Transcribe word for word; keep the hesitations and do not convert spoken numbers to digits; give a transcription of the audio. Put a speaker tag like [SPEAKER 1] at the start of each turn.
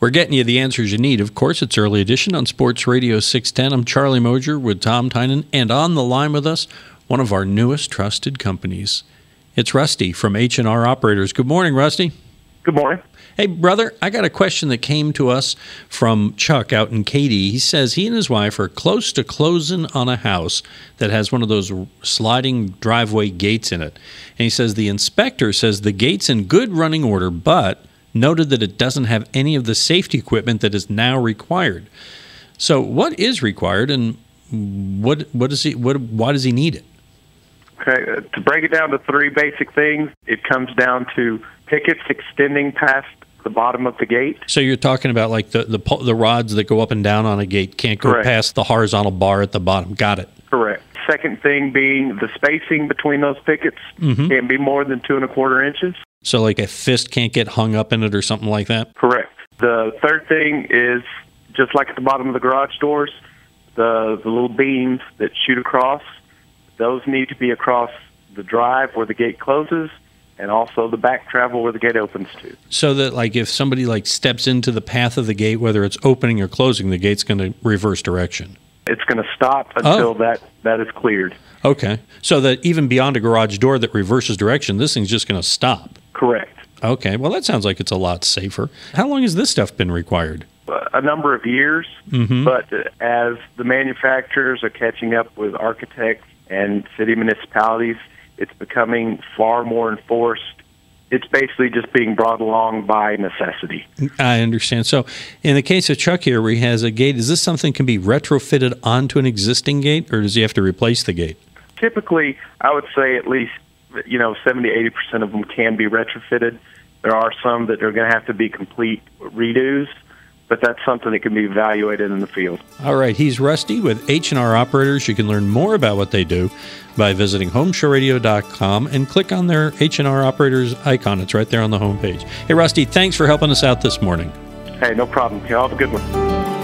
[SPEAKER 1] We're getting you the answers you need. Of course, it's Early Edition on Sports Radio six ten. I'm Charlie Mosier with Tom Tynan, and on the line with us, one of our newest trusted companies. It's Rusty from H and R Operators. Good morning, Rusty.
[SPEAKER 2] Good morning.
[SPEAKER 1] Hey, brother, I got a question that came to us from Chuck out in Katy. He says he and his wife are close to closing on a house that has one of those sliding driveway gates in it. And he says the inspector says the gate's in good running order, but noted that it doesn't have any of the safety equipment that is now required. So what is required, and what what is he what why does he need it?
[SPEAKER 2] Okay, uh, to break it down to three basic things, it comes down to pickets extending past the bottom of the gate.
[SPEAKER 1] So you're talking about like the the, the rods that go up and down on a gate can't go
[SPEAKER 2] Correct.
[SPEAKER 1] past the horizontal bar at the bottom. Got it.
[SPEAKER 2] Correct. Second thing being the spacing between those pickets
[SPEAKER 1] Mm-hmm.
[SPEAKER 2] can't be more than two and a quarter inches.
[SPEAKER 1] So like a fist can't get hung up in it or something like that?
[SPEAKER 2] Correct. The third thing is just like at the bottom of the garage doors, the, the little beams that shoot across, those need to be across the drive where the gate closes and also the back travel where the gate opens to.
[SPEAKER 1] So that like if somebody like steps into the path of the gate, whether it's opening or closing, the gate's going to reverse direction.
[SPEAKER 2] It's going to stop until
[SPEAKER 1] Oh.
[SPEAKER 2] that, that is cleared.
[SPEAKER 1] Okay. So that even beyond a garage door that reverses direction, this thing's just going to stop.
[SPEAKER 2] Correct.
[SPEAKER 1] Okay. Well, that sounds like it's a lot safer. How long has this stuff been required?
[SPEAKER 2] A number of years,
[SPEAKER 1] Mm-hmm.
[SPEAKER 2] but as the manufacturers are catching up with architects and city municipalities, it's becoming far more enforced. It's basically just being brought along by necessity.
[SPEAKER 1] I understand. So in the case of Chuck here, where he has a gate, is this something that can be retrofitted onto an existing gate, or does he have to replace the gate?
[SPEAKER 2] Typically, I would say at least, you know, seventy to eighty percent of them can be retrofitted. There are some that are going to have to be complete redos, but that's something that can be evaluated in the field.
[SPEAKER 1] All right. He's Rusty with H and R Operators. You can learn more about what they do by visiting home show radio dot com and click on their H and R Operators icon. It's right there on the homepage. Hey, Rusty, thanks for helping us out this morning.
[SPEAKER 2] Hey, no problem. Y'all have a good one.